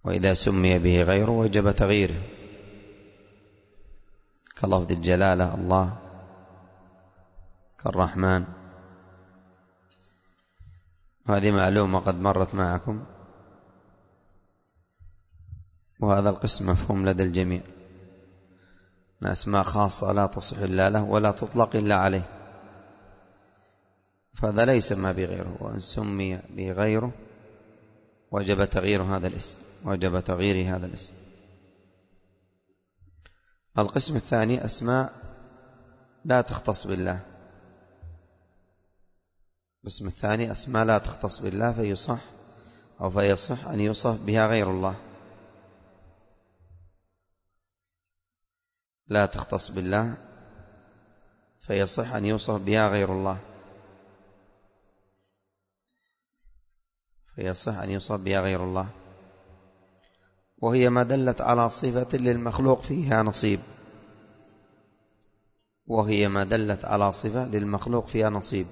وإذا سمي به غيره وجب تغييره، كلفظ الجلالة الله، كالرحمن. هذه معلومة قد مرت معكم، وهذا القسم مفهوم لدى الجميع. أسماء خاصة لا تصح إلا له ولا تطلق إلا عليه، فهذا لا يسمى بغيره، وإن سمي بغيره وجب تغيير هذا الاسم، وجب تغيير هذا الاسم. القسم الثاني أسماء لا تختص بالله. القسم الثاني أسماء لا تختص بالله فيصح أن يوصف بها غير الله، لا تختص بالله فيصح أن يوصف بها غير الله، فيصح أن يوصف بها غير الله. وهي ما دلت على صفة للمخلوق فيها نصيب، وهي ما دلت على صفة للمخلوق فيها نصيب،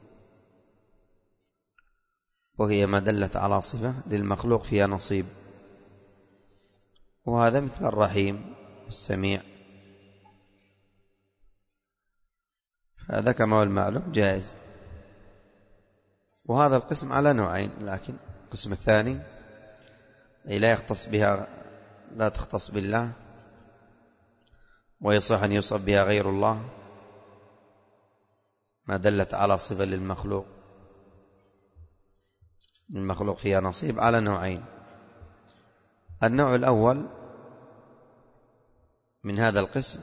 وهي ما دلت على صفة للمخلوق فيها نصيب. وهذا مثل الرحيم والسميع، هذا كما هو المعلوم جائز. وهذا القسم على نوعين، لكن القسم الثاني أي لا يختص بها، لا تختص بالله ويصح أن يوصف بها غير الله، ما دلت على صفة للمخلوق فيها نصيب، على نوعين. النوع الأول من هذا القسم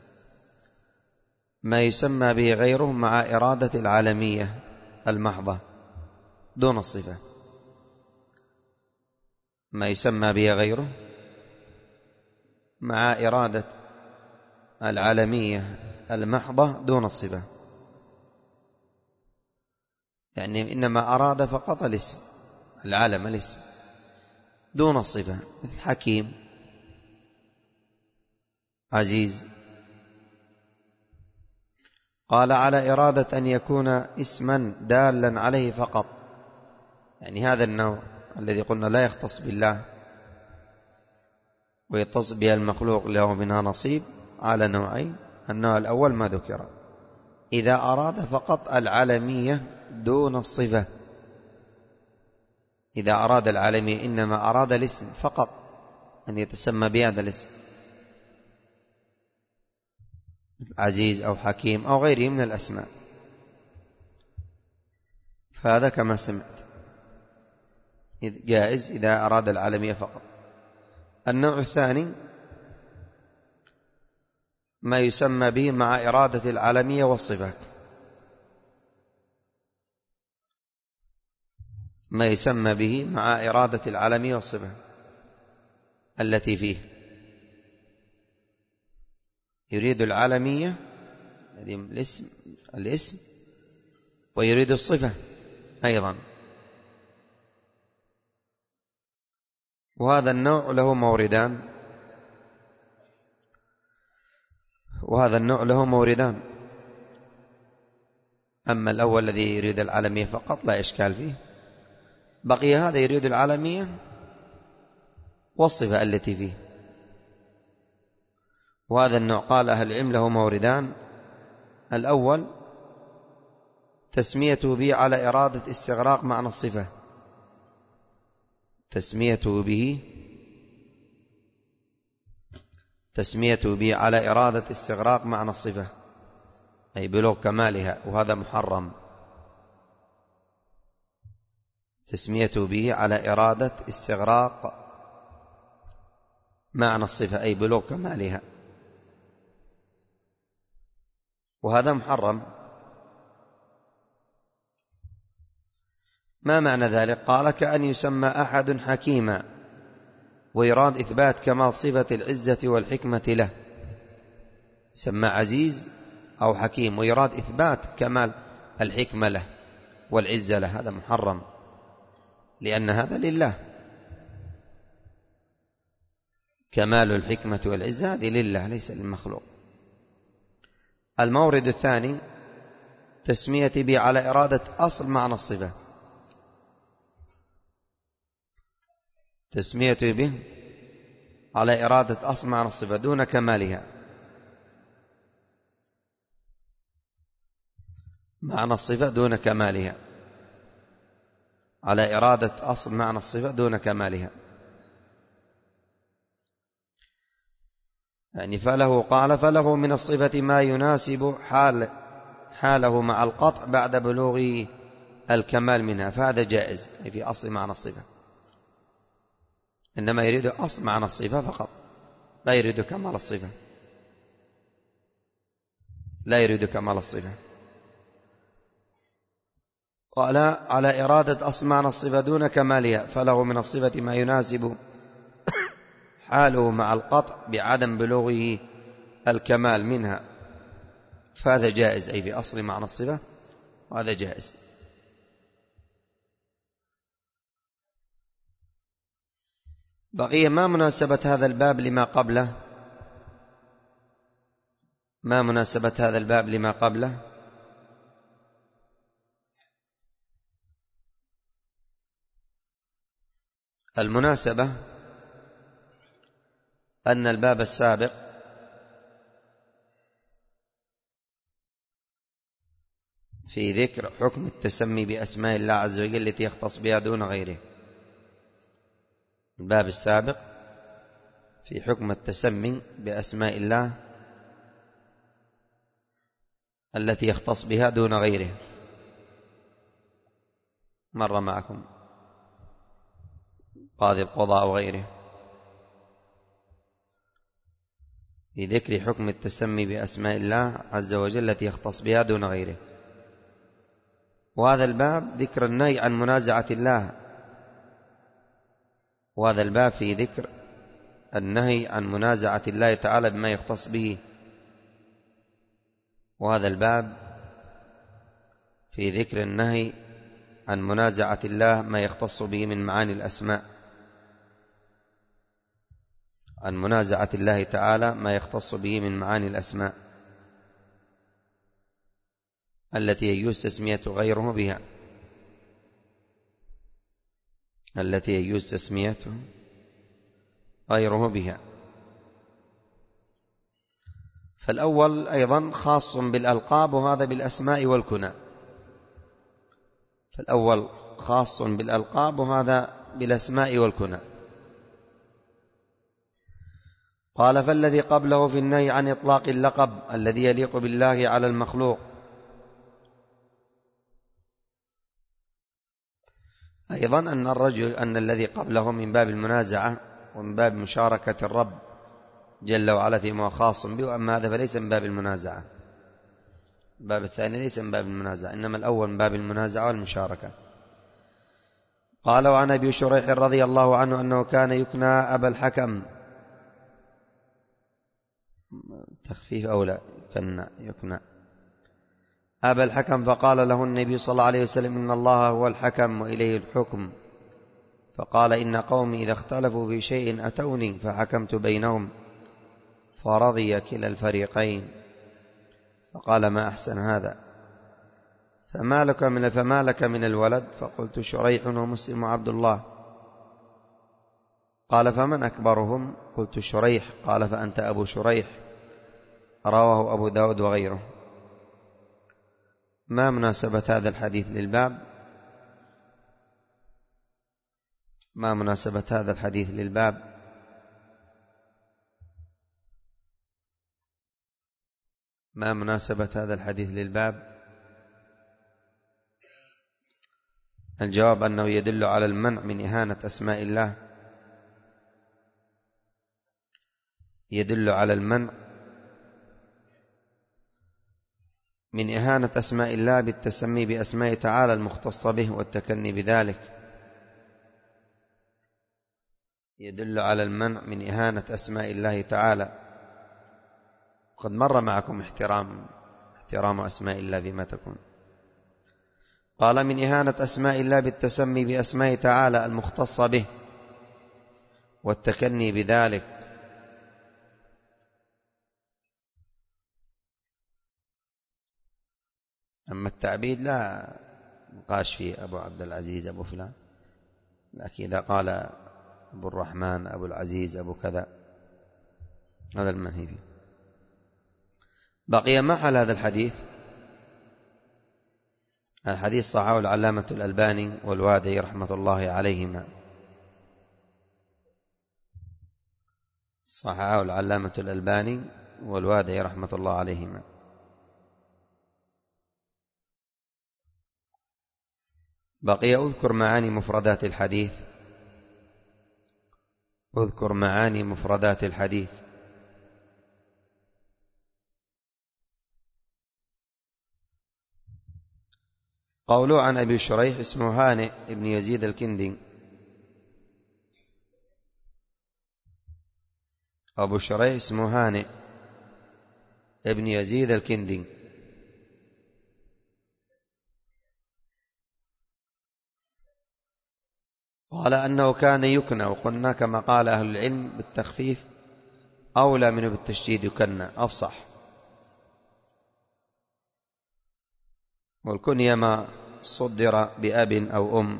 ما يسمى به غيره مع إرادة العالمية المحضة دون الصفة، ما يسمى به غيره مع إرادة العالمية المحضة دون الصفة، يعني إنما أراد فقط الاسم، العالم الاسم دون الصفة، مثل حكيم، عزيز. قال على إرادة أن يكون اسما دالا عليه فقط، يعني هذا النوع الذي قلنا لا يختص بالله ويتص بها المخلوق له منها نصيب على نوعين. النوع الأول ما ذكر، إذا أراد فقط العالمية دون الصفة، إذا أراد العالمية إنما أراد الاسم فقط أن يتسمى بهذا الاسم، عزيز أو حكيم أو غيره من الأسماء، فهذا كما سمعت جائز إذا أراد العالمية فقط. النوع الثاني ما يسمى به مع إرادة العالمية والصفات، ما يسمى به مع إرادة العالمية والصفة التي فيه، يريد العالمية الاسم ويريد الصفة أيضا. وهذا النوع له موردان، أما الأول الذي يريد العالمية فقط لا إشكال فيه، بقي هذا يريد العالمية والصفة التي فيه. وهذا النوع قال أهل العلم له موردان، الأول تسميته به على إرادة استغراق معنى الصفة، تسميته به على إرادة استغراق معنى الصفة، أي بلوغ كمالها، وهذا محرم. تسميته به على إرادة استغراق معنى الصفة أي بلوغ كمالها، وهذا محرم. ما معنى ذلك؟ قال كأن يسمى أحد حكيما ويراد إثبات كمال صفة العزة والحكمة له، يسمى عزيز أو حكيم ويراد إثبات كمال الحكمة له والعزة له، هذا محرم، لأن هذا لله، كمال الحكمة والعزة هذه لله ليس للمخلوق. المورد الثاني تسمية به على إرادة أصل معنى الصفة، تسمية به على إرادة أصل معنى الصفة دون كمالها، معنى الصفة دون كمالها، على إرادة أصل معنى الصفة دون كمالها. يعني فله من الصفة ما يناسب حاله مع القطع بعد بلوغ الكمال منها، فهذا جائز في أصل معنى الصفة، إنما يريد أصل معنى الصفة فقط، لا يريد كمال الصفة، لا يريد كمال الصفة. قال على إرادة أصل معنى الصفة دون كمالها، فله من الصفة ما يناسب حاله مع القطع بعدم بلوغه الكمال منها، فهذا جائز أي في أصل معنى الصفة، وهذا جائز. بقي ما مناسبة هذا الباب لما قبله؟ ما مناسبة هذا الباب لما قبله؟ المناسبة أن الباب السابق في ذكر حكم التسمي بأسماء الله عز وجل التي يختص بها دون غيره. الباب السابق في حكم التسمي بأسماء الله التي يختص بها دون غيره، مر معكم قاضي القضاء أو غيره، في ذكر حكم التسمي بأسماء الله عز وجل التي يختص بها دون غيره. وهذا الباب ذكر النهي عن منازعة الله، وهذا الباب في ذكر النهي عن منازعة الله تعالى بما يختص به، وهذا الباب في ذكر النهي عن منازعة الله ما يختص به من معاني الأسماء، عن منازعة الله تعالى ما يختص به من معاني الأسماء التي يجوز تسمية غيره بها، التي يجوز تسميته غيره بها. فالأول أيضا خاص بالألقاب، وهذا بالأسماء والكنى. فالأول خاص بالألقاب، وهذا بالأسماء والكنى. قال فالذي قبله في النهي عن إطلاق اللقب الذي يليق بالله على المخلوق، أيضا أن الذي قبله من باب المنازعة ومن باب مشاركة الرب جل وعلا فيما خاص به، وأما هذا فليس من باب المنازعة، الباب الثاني ليس من باب المنازعة، إنما الأول من باب المنازعة والمشاركة. قال وعن أبي شريح رضي الله عنه أنه كان يكنى أبا الحكم، تخفيف أولى يكنى أبا الحكم، فقال له النبي صلى الله عليه وسلم إن الله هو الحكم وإليه الحكم، فقال إن قومي إذا اختلفوا في شيء أتوني فحكمت بينهم فرضي كلا الفريقين، فقال ما أحسن هذا، فما لك من الولد؟ فقلت شريح ومسلم وعبد الله. قال فمن أكبرهم؟ قلت شريح. قال فأنت أبو شريح. رواه أبو داود وغيره. ما مناسبة هذا الحديث للباب؟ ما مناسبة هذا الحديث للباب؟ ما مناسبة هذا الحديث للباب؟ الجواب أنه يدل على المنع من إهانة أسماء الله، يدل على المنع من إهانة أسماء الله بالتسمي بأسماء تعالى المختصة به والتكني بذلك، يدل على المنع من إهانة أسماء الله تعالى. قد مر معكم احترام أسماء الله بما تكون. قال من إهانة أسماء الله بالتسمي بأسماء تعالى المختصة به والتكني بذلك. أما التعبيد لا نقاش فيه أبو عبد العزيز أبو فلان، لكن إذا قال أبو الرحمن، أبو العزيز، أبو كذا، هذا المنهي فيه. بقي محل هذا الحديث صححه العلامة الألباني والوادعي رحمة الله عليهما. صححه العلامة الألباني والوادعي رحمة الله عليهما. بقي أذكر معاني مفردات الحديث. اذكر معاني مفردات الحديث. قوله عن أبي شريح اسمه هانئ ابن يزيد الكندي. أبو شريح اسمه هانئ ابن يزيد الكندي. قال أنه كان يكنى، وقلنا كما قال أهل العلم بالتخفيف أولى منه بالتشديد، يكنى أفصح. والكنية ما صدر بأب أو أم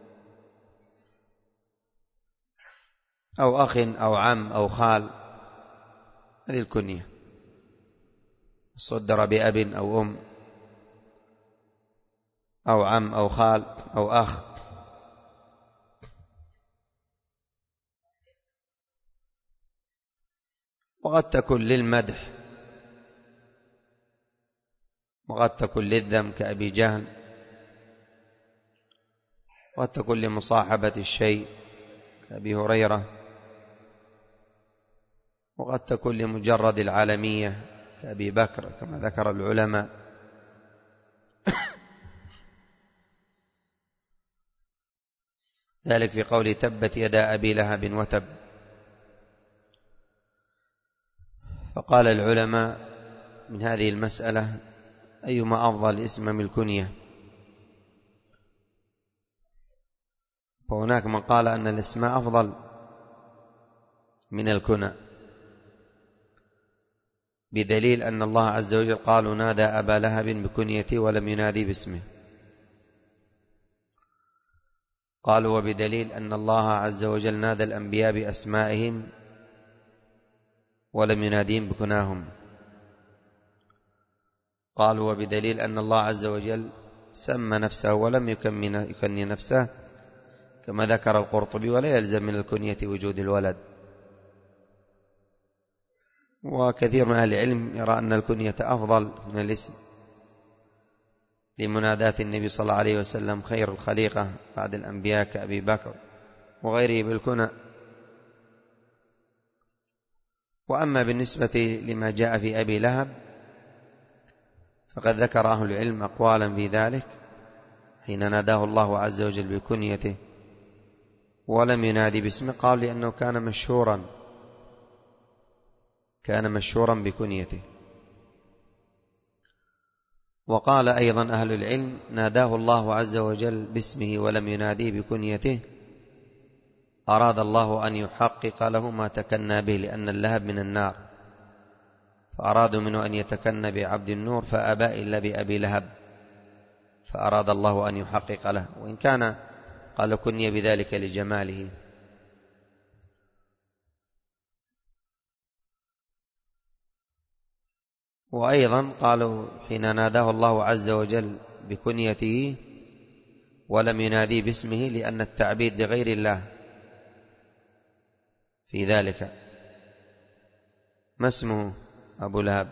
أو أخ أو عم أو خال، هذه الكنية. صدر بأب أو أم أو عم أو خال أو أخ. وقد تكون للمدح وقد تكون للذم كأبي جهل، وقد تكون لمصاحبة الشيء كأبي هريرة، وقد تكون لمجرد العالمية كأبي بكر كما ذكر العلماء. ذلك في قول تبت يدا أبي لهب وتب. فقال العلماء من هذه المسألة أيما أفضل اسم من الكنية؟ فهناك من قال أن الاسماء أفضل من الكنى، بدليل أن الله عز وجل قال نادى أبا لهب بكنيته ولم ينادي باسمه. قالوا وبدليل أن الله عز وجل نادى الأنبياء بأسمائهم ولم يناديهم بكناهم. قالوا وبدليل أن الله عز وجل سمى نفسه ولم يكني نفسه، كما ذكر القرطبي ولا يلزم من الكنية وجود الولد. وكثير من أهل العلم يرى أن الكنية أفضل من الاسم، لمناداة النبي صلى الله عليه وسلم خير الخليقة بعد الأنبياء كأبي بكر وغيره بالكنى. وأما بالنسبة لما جاء في أبي لهب فقد ذكر أهل العلم أقوالا في ذلك، حين ناداه الله عز وجل بكنيته ولم ينادي باسمه، قال لأنه كان مشهورا بكنيته. وقال أيضا أهل العلم ناداه الله عز وجل باسمه ولم يناديه بكنيته، أراد الله أن يحقق له ما تكنى به، لأن اللهب من النار، فأرادوا منه أن يتكنى بعبد النور فأبى إلا بأبي لهب، فأراد الله أن يحقق له، وإن كان قال كني بذلك لجماله. وأيضا قالوا حين ناداه الله عز وجل بكنيته ولم ينادي باسمه لأن التعبيد لغير الله في ذلك. ما اسمه أبو لهب؟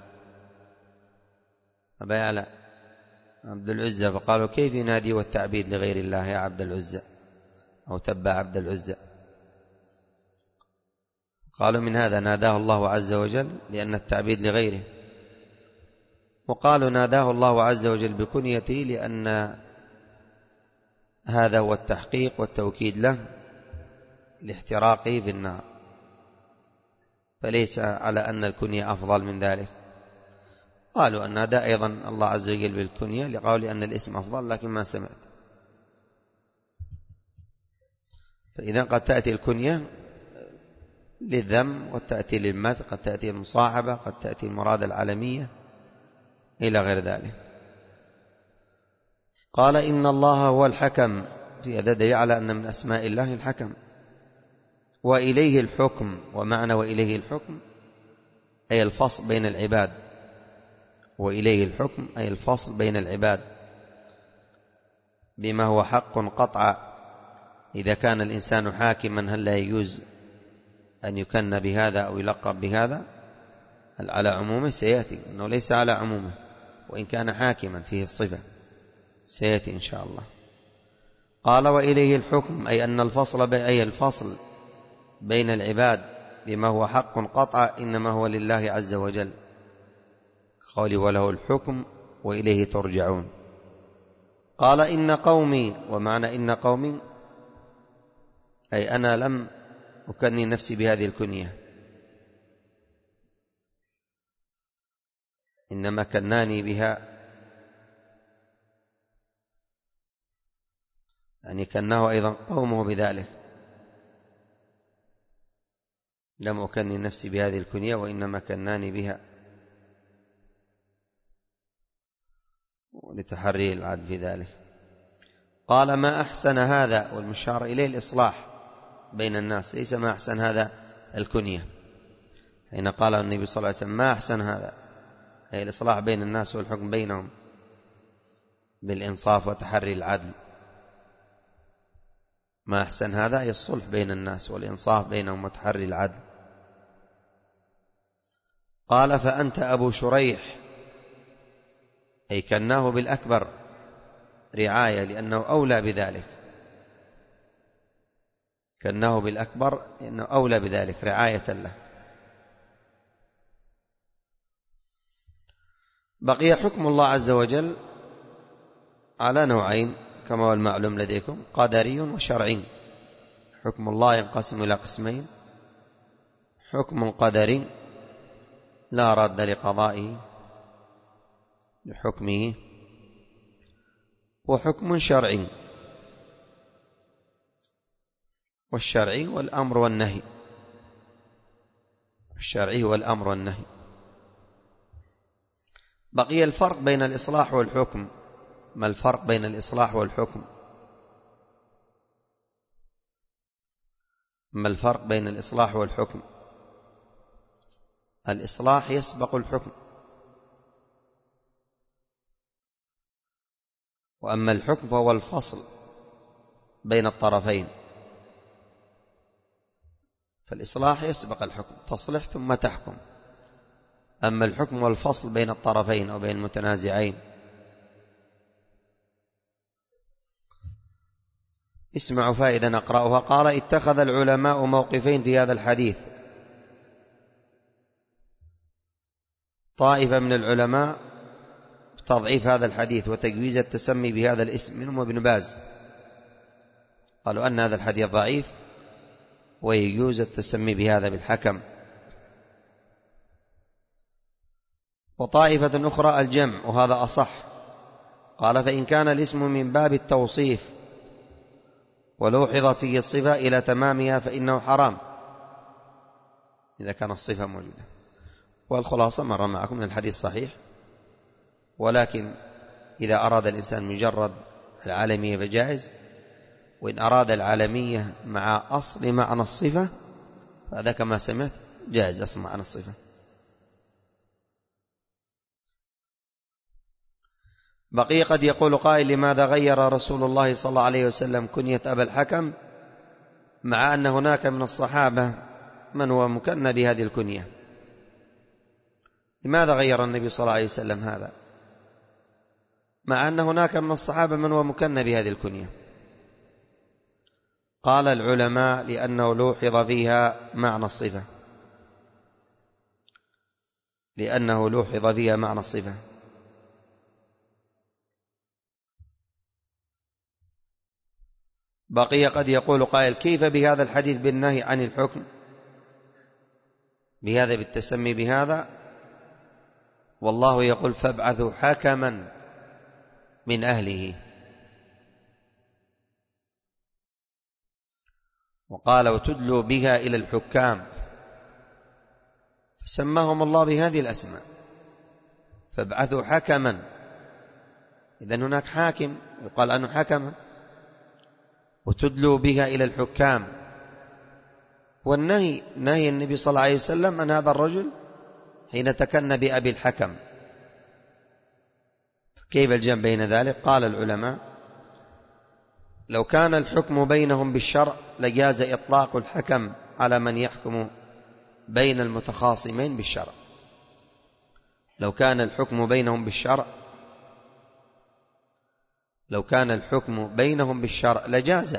أبا يعلى عبد العزى، فقالوا كيف ينادي والتعبيد لغير الله يا عبد العزى، أو تبع عبد العزى. قالوا من هذا ناداه الله عز وجل لأن التعبيد لغيره. وقالوا ناداه الله عز وجل بكنيته لأن هذا هو التحقيق والتوكيد له لاحتراقه في النار، فليس على أن الكنية أفضل من ذلك. قالوا أن نادى أيضا الله عز وجل بالكنية لقول أن الاسم أفضل، لكن ما سمعت. فإذا قد تأتي الكنية للذم، قد تأتي للمدح، قد تأتي المصاحبة، قد تأتي المراد العالمية إلى غير ذلك. قال إن الله هو الحكم، في هذا دليل على أن من أسماء الله الحكم، وإليه الحكم. ومعنى وإليه الحكم أي الفصل بين العباد، وإليه الحكم أي الفصل بين العباد بما هو حق قطعا. إذا كان الإنسان حاكما هل لا يجوز أن يكن بهذا أو يلقب بهذا؟ هل على عمومه؟ سيأتي أنه ليس على عمومه وإن كان حاكما فيه الصفة، سيأتي إن شاء الله. قال وإليه الحكم أي أن الفصل بين العباد بما هو حق قطع إنما هو لله عز وجل، قال وله الحكم وإليه ترجعون. قال إن قومي. ومعنى إن قومي أي أنا لم أكني نفسي بهذه الكنية، إنما كناني بها، يعني كناه أيضا قومه بذلك. لم أكني نفسي بهذه الكنية وإنما كناني بها لتحري العدل في ذلك. قال ما أحسن هذا، والمشار إليه الإصلاح بين الناس، ليس ما أحسن هذا الكنية. حين قال النبي صلى الله عليه وسلم ما أحسن هذا أي الإصلاح بين الناس والحكم بينهم بالإنصاف وتحري العدل. ما أحسن هذا أي الصلح بين الناس والإنصاف بينهم وتحري العدل. قال فأنت أبو شريح أي كناه بالأكبر رعاية لأنه أولى بذلك، كناه بالأكبر لأنه أولى بذلك رعاية له. بقي حكم الله عز وجل على نوعين كما هو المعلوم لديكم، قدري وشرعي. حكم الله ينقسم إلى قسمين: حكم قدري لا رد لقضائه لحكمه، وحكم شرعي. والشرعي والأمر والنهي، الشرعي والأمر والنهي. بقي الفرق بين الإصلاح والحكم. ما الفرق بين الإصلاح والحكم؟ ما الفرق بين الإصلاح والحكم؟ الإصلاح يسبق الحكم، وأما الحكم فهو الفصل بين الطرفين. فالإصلاح يسبق الحكم، تصلح ثم تحكم. أما الحكم والفصل بين الطرفين أو بين المتنازعين. اسمعوا فائدة نقرأها. قال اتخذ العلماء موقفين في هذا الحديث. طائفة من العلماء تضعيف هذا الحديث وتجويز التسمي بهذا الاسم، منهم ابن باز، قالوا أن هذا الحديث ضعيف ويجوز التسمي بهذا بالحكم. وطائفة أخرى الجمع، وهذا أصح. قال فإن كان الاسم من باب التوصيف ولوحظت فيه الصفة إلى تمامها فإنه حرام إذا كان الصفة موجودة. والخلاصة مر معكم من الحديث صحيح، ولكن إذا أراد الإنسان مجرد العالمية فجائز، وإن أراد العالمية مع أصل معنى الصفة فهذا كما سمعت جائز أصل معنى الصفة. بقي قد يقول قائل لماذا غير رسول الله صلى الله عليه وسلم كنية أبا الحكم مع أن هناك من الصحابة من هو مكنى بهذه الكنية؟ لماذا غير النبي صلى الله عليه وسلم هذا مع أن هناك من الصحابة من هو مكنى بهذه الكنية؟ قال العلماء لأنه لوحظ فيها معنى الصفة، لأنه لوحظ فيها معنى الصفة. بقي قد يقول قائل كيف بهذا الحديث بالنهي عن الحكم بهذا بالتسمي بهذا، والله يقول فابعثوا حكما من أهله، وقال وتدلوا بها إلى الحكام، فسماهم الله بهذه الأسماء. فابعثوا حكما، إذن هناك حاكم يقال عنه حكما. وتدلوا بها إلى الحكام، والنهي نهي النبي صلى الله عليه وسلم عن هذا الرجل حين تكن بأبي الحكم. كيف الجمع بين ذلك؟ قال العلماء: لو كان الحكم بينهم بالشرع لجاز إطلاق الحكم على من يحكم بين المتخاصمين بالشرع. لو كان الحكم بينهم بالشرع لجاز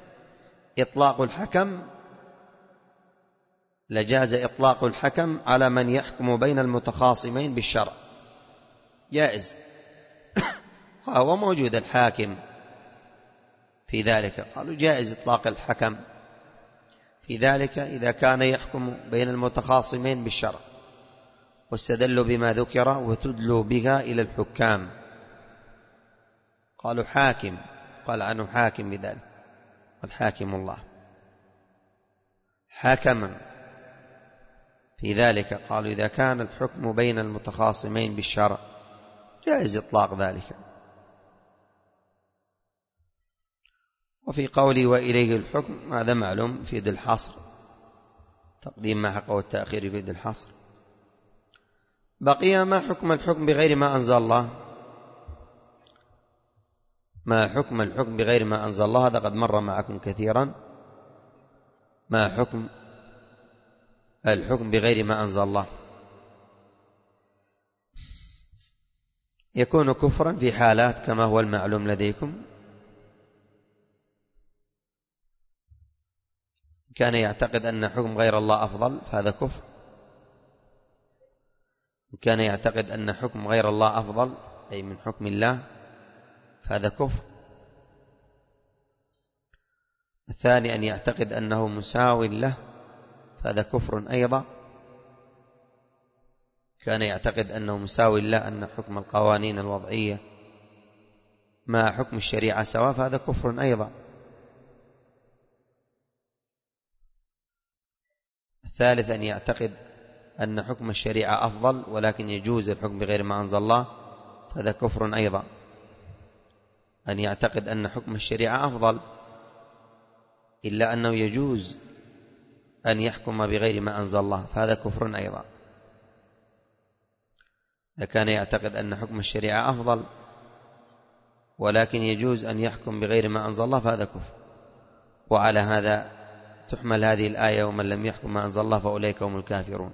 إطلاق الحكم على من يحكم بين المتخاصمين بالشرع، جائز. وهو موجود الحاكم في ذلك، قالوا جائز إطلاق الحكم في ذلك إذا كان يحكم بين المتخاصمين بالشرع، واستدلوا بما ذكر وتدلوا بها إلى الحكام. قالوا حاكم، قال عنه حاكم بذلك، والحاكم الله حاكما في ذلك. قالوا إذا كان الحكم بين المتخاصمين بالشرع جائز إطلاق ذلك. وفي قولي وإليه الحكم هذا معلوم يفيد الحصر، تقديم ما حقه والتأخير يفيد الحصر. بقي ما حكم الحكم بغير ما أنزل الله. ما حكم الحكم بغير ما أنزل الله؟ هذا قد مر معكم كثيرا. ما حكم الحكم بغير ما أنزل الله؟ يكون كفرا في حالات كما هو المعلوم لديكم: كان يعتقد أن حكم غير الله أفضل فهذا كفر، كان يعتقد أن حكم غير الله أفضل أي من حكم الله فهذا كفر. الثاني أن يعتقد أنه مساو له فهذا كفر أيضا. كان يعتقد أنه مساو له، أن حكم القوانين الوضعية مع حكم الشريعة سواء، فهذا كفر أيضا. الثالث أن يعتقد أن حكم الشريعة أفضل ولكن يجوز الحكم بغير ما أنزل الله فهذا كفر أيضا. أن يعتقد أن حكم الشريعة أفضل إلا أنه يجوز أن يحكم بغير ما أنزل الله فهذا كفر أيضا. إذا كان يعتقد أن حكم الشريعة أفضل ولكن يجوز أن يحكم بغير ما أنزل الله فهذا كفر. وعلى هذا تحمل هذه الآية: ومن لم يحكم ما أنزل الله فأولئك هم الكافرون.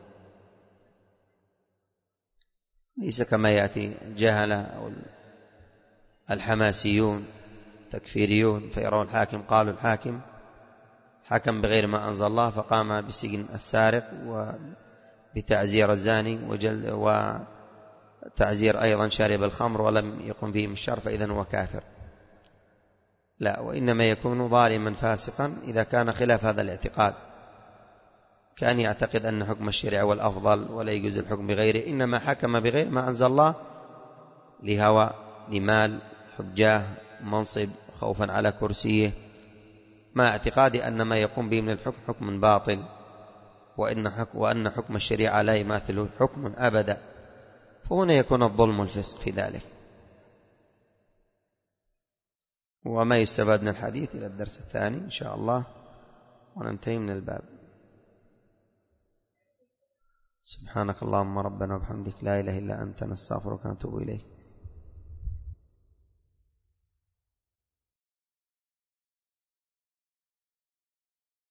ليس كما يأتي الجهلة أو الحماسيون تكفيريون فيرون الحاكم، قالوا الحاكم حكم بغير ما أنزل الله فقام بسجن السارق وبتعزير الزاني وتعزير أيضا شارب الخمر ولم يقم به من الشر فإذن هو كافر. لا، وإنما يكون ظالما فاسقا إذا كان خلاف هذا الاعتقاد، كان يعتقد أن حكم الشريعة هو الأفضل ولا يجوز الحكم بغيره، إنما حكم بغير ما أنزل الله لهوى، لمال، حجاه، منصب، خوفا على كرسيه، مع اعتقاد أن ما يقوم به من الحكم حكم باطل، وأن حكم الشريعة لا يماثله حكم أبدا. فهنا يكون الظلم والفسق في ذلك. وما يستفاد من الحديث إلى الدرس الثاني إن شاء الله وننتهي من الباب. سبحانك اللهم ربنا وبحمدك لا إله إلا أنت نستغفرك ونتوب إليك.